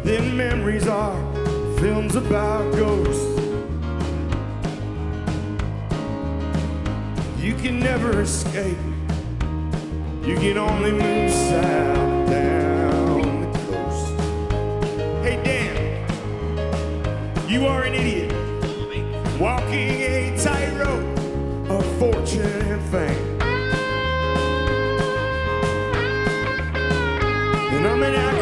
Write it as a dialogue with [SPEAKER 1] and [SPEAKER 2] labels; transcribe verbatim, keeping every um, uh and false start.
[SPEAKER 1] Then memories are films about ghosts. You can never escape. You can only move south down the coast. Hey Dan, you are an idiot, walking a tightrope of fortune and fame. And I'm an